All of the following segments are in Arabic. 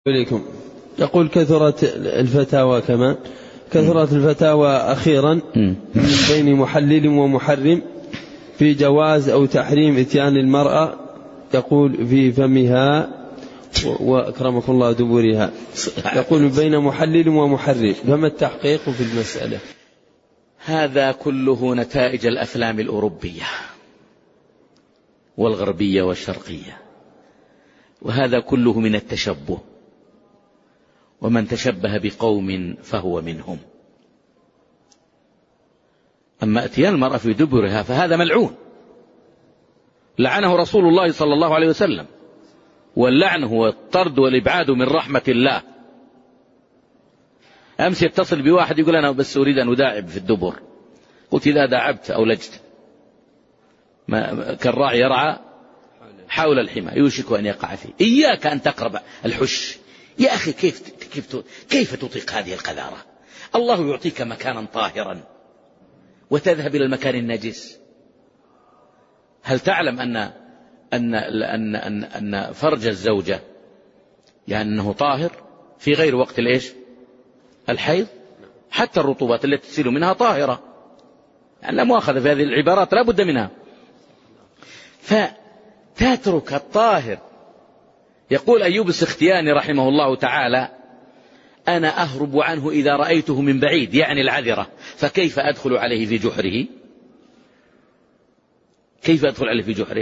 عليكم. يقول كثرت الفتاوى كمان كثرت الفتاوى أخيرا بين محلل ومحرم في جواز أو تحريم إتيان المرأة يقول في فمها وأكرمكم الله دبورها، يقول بين محلل ومحرم، فما التحقيق في المسألة؟ هذا كله نتائج الأفلام الأوروبية والغربية والشرقية، وهذا كله من التشبه، ومن تشبه بقوم فهو منهم. أما اتيان المرأة في دبرها فهذا ملعون، لعنه رسول الله صلى الله عليه وسلم، واللعن هو الطرد والإبعاد من رحمة الله. أمس يتصل بواحد يقول أنا بس أريد أن أداعب في الدبر، قلت إذا داعبت أو لجت كالراعي يرعى حول الحمى يوشك أن يقع فيه، إياك أن تقرب الحش. يا أخي كيف تطيق هذه القذارة؟ الله يعطيك مكانا طاهرا وتذهب إلى المكان النجس. هل تعلم أن فرج الزوجة يعني أنه طاهر في غير وقت الحيض؟ حتى الرطوبات التي تسيل منها طاهرة، يعني لا مؤاخذة في هذه العبارات لا بد منها. فتترك الطاهر. يقول أيوب السختياني رحمه الله تعالى: أنا أهرب عنه إذا رأيته من بعيد، يعني العذرة، فكيف أدخل عليه في جحره؟ كيف أدخل عليه في جحره؟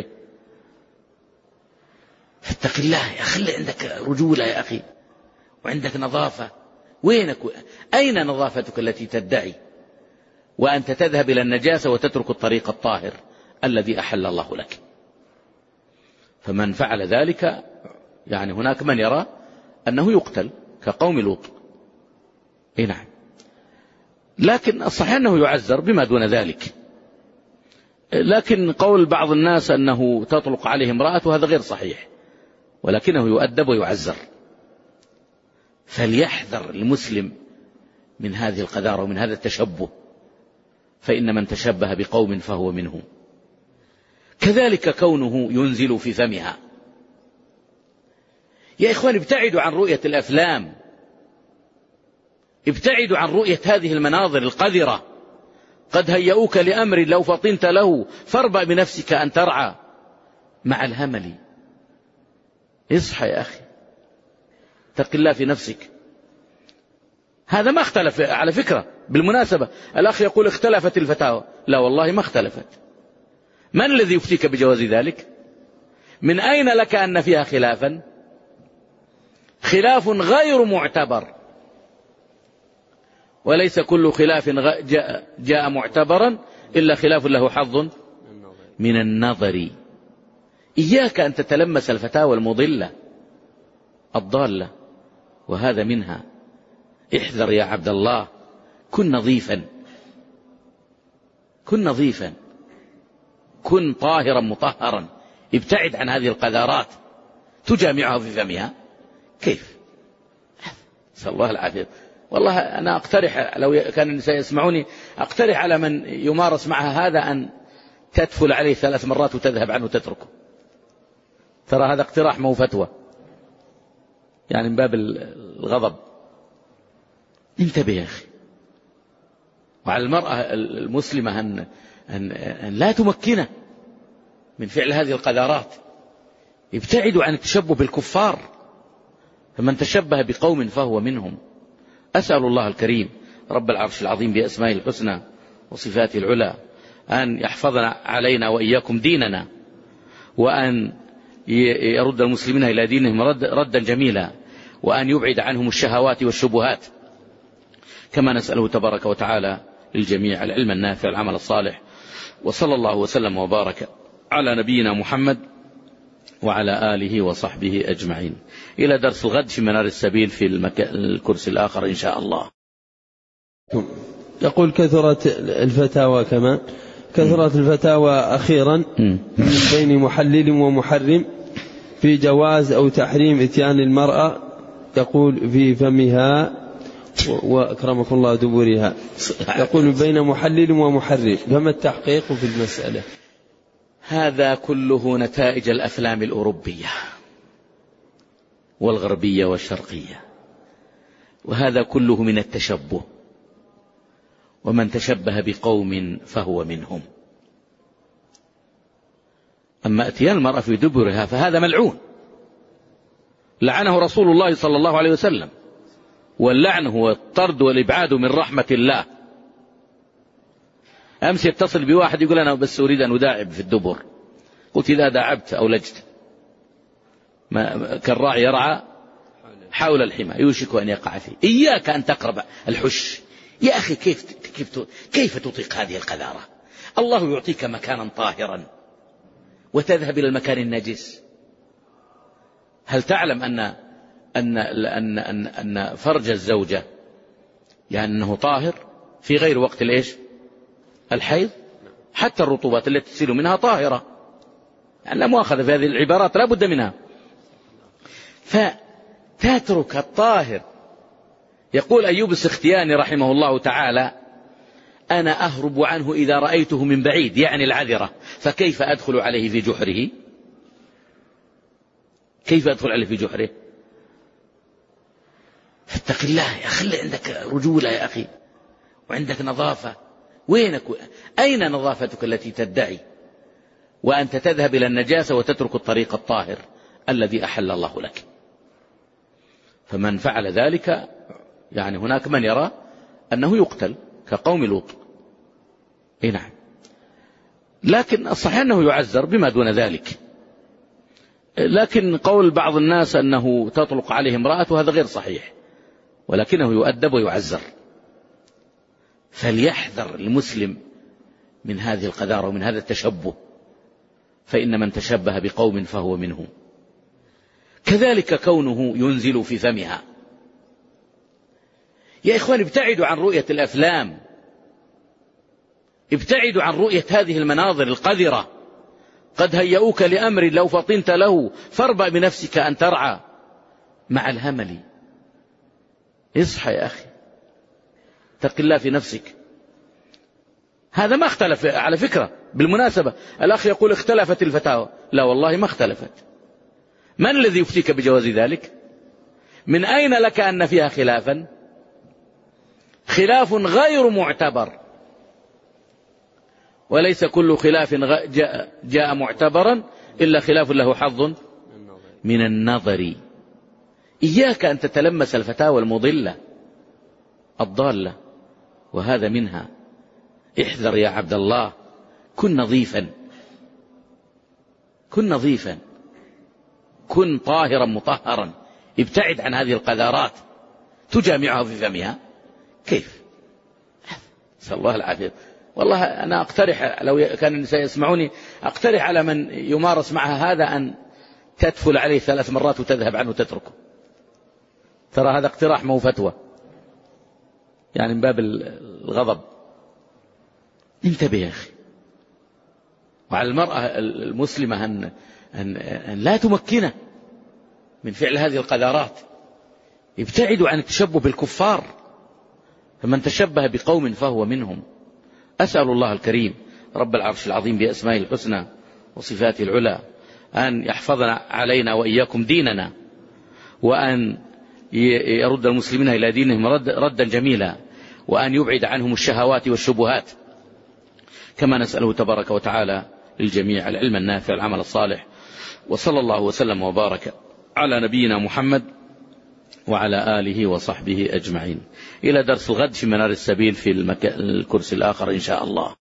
فاتق الله يا أخي، عندك رجولة يا أخي، وعندك نظافة. وينك؟ أين نظافتك التي تدعي وأنت تذهب إلى النجاسة وتترك الطريق الطاهر الذي أحل الله لك؟ فمن فعل ذلك يعني هناك من يرى أنه يقتل كقوم لوط. نعم، لكن الصحيح أنه يعذر بما دون ذلك. لكن قول بعض الناس أنه تطلق عليه امرأة هذا غير صحيح، ولكنه يؤدب ويعذر. فليحذر المسلم من هذه القذارة ومن هذا التشبه، فإن من تشبه بقوم فهو منهم. كذلك كونه ينزل في فمها. يا إخوان ابتعدوا عن رؤية الأفلام، ابتعدوا عن رؤية هذه المناظر القذرة. قد هيئوك لأمر لو فطنت له فاربأ بنفسك أن ترعى مع الهمل. اصحى يا أخي، اتق الله في نفسك. هذا ما اختلف على فكرة. بالمناسبة الأخ يقول اختلفت الفتاوى، لا والله ما اختلفت. من الذي يفتيك بجواز ذلك؟ من أين لك أن فيها خلافا؟ خلاف غير معتبر، وليس كل خلاف جاء معتبرا إلا خلاف له حظ من النظر. إياك أن تتلمس الفتاوى المضلة الضالة، وهذا منها. احذر يا عبد الله، كن نظيفا، كن نظيفا، كن طاهرا مطهرا. ابتعد عن هذه القذارات تجامعها في فمها. كيف؟ نسأل الله العافية. والله أنا أقترح، لو كان النساء يسمعوني، أقترح على من يمارس معها هذا أن تدفل عليه 3 مرات وتذهب عنه وتتركه. ترى هذا اقتراح مو فتوى، يعني من باب الغضب. انتبه يا أخي. وعلى المرأة المسلمة أن لا تمكنه من فعل هذه القذارات. ابتعدوا عن التشبه بالكفار، فمن تشبه بقوم فهو منهم. أسأل الله الكريم رب العرش العظيم بأسمائه الحسنى وصفاته العلى أن يحفظنا علينا وإياكم ديننا، وأن يرد المسلمين إلى دينهم ردا جميلا، وأن يبعد عنهم الشهوات والشبهات. كما نسأله تبارك وتعالى للجميع العلم النافع العمل الصالح. وصلى الله وسلم وبارك على نبينا محمد وعلى آله وصحبه أجمعين. إلى درس الغد في منار السبيل في الكرسي الآخر إن شاء الله. يقول كثرت الفتاوى كمان كثرت الفتاوى أخيرا بين محلل ومحرم في جواز أو تحريم إتيان المرأة يقول في فمها وأكرمكم الله دبورها، يقول بين محلل ومحرم، فما التحقيق في المسألة؟ هذا كله نتائج الأفلام الأوروبية والغربية والشرقية، وهذا كله من التشبه، ومن تشبه بقوم فهو منهم. أما اتيان المرأة في دبرها فهذا ملعون، لعنه رسول الله صلى الله عليه وسلم، واللعن هو الطرد والإبعاد من رحمة الله. أمس يتصل بواحد يقول أنا بس أريد أن أداعب في الدبر، قلت إذا داعبت أو لجت كالراعي يرعى حول الحمى يوشك أن يقع فيه. إياك أن تقرب الحش يا أخي. كيف تطيق هذه القذارة؟ الله يعطيك مكانا طاهرا وتذهب إلى المكان النجس. هل تعلم أن فرج الزوجة يعني أنه طاهر في غير وقت الحيض؟ حتى الرطوبات التي تسيل منها طاهرة، يعني لا مؤاخذة في هذه العبارات لا بد منها. فتترك الطاهر. يقول أيوب السختياني رحمه الله تعالى: أنا أهرب عنه إذا رأيته من بعيد، يعني العذرة، فكيف أدخل عليه في جحره؟ كيف أدخل عليه في جحره؟ فاتق الله يا أخي، عندك رجولة يا أخي وعندك نظافة. وينك؟ أين نظافتك التي تدعي وأنت تذهب إلى النجاسة وتترك الطريق الطاهر الذي أحل الله لك؟ فمن فعل ذلك يعني هناك من يرى أنه يقتل كقوم لوط. نعم، لكن الصحيح أنه يعذر بما دون ذلك. لكن قول بعض الناس أنه تطلق عليه امرأة هذا غير صحيح، ولكنه يؤدب ويعذر. فليحذر المسلم من هذه القذارة ومن هذا التشبه، فإن من تشبه بقوم فهو منهم. كذلك كونه ينزل في فمها. يا إخوان ابتعدوا عن رؤية الأفلام، ابتعدوا عن رؤية هذه المناظر القذرة. قد هيئوك لأمر لو فطنت له فاربأ بنفسك أن ترعى مع الهمل. اصحى يا أخي، اتق الله في نفسك. هذا ما اختلف على فكرة. بالمناسبة الأخ يقول اختلفت الفتاوى، لا والله ما اختلفت. من الذي يفتيك بجواز ذلك؟ من أين لك أن فيها خلافا؟ خلاف غير معتبر، وليس كل خلاف جاء معتبرا إلا خلاف له حظ من النظر. إياك أن تتلمس الفتاوى المضلة الضالة، وهذا منها. احذر يا عبد الله، كن نظيفا، كن نظيفا، كن طاهرا مطهرا. ابتعد عن هذه القذارات تجامعها في فمها. كيف؟ نسأل الله العافية. والله أنا أقترح، لو كان النساء يسمعوني، أقترح على من يمارس معها هذا أن تدفل عليه 3 مرات وتذهب عنه وتتركه. ترى هذا اقتراح مو فتوى، يعني من باب الغضب. انتبه يا أخي. وعلى المرأة المسلمة أن لا تمكنه من فعل هذه القذارات. ابتعدوا عن التشبه بالكفار، فمن تشبه بقوم فهو منهم. أسأل الله الكريم رب العرش العظيم بأسمائه الحسنى وصفاته العلى أن يحفظنا علينا وإياكم ديننا، وأن يرد المسلمين إلى دينهم ردا جميلا، وأن يبعد عنهم الشهوات والشبهات. كما نسأله تبارك وتعالى للجميع العلم النافع العمل الصالح. وصلى الله وسلم وبارك على نبينا محمد وعلى آله وصحبه أجمعين. إلى درس الغد في منار السبيل في الكرسي الآخر إن شاء الله.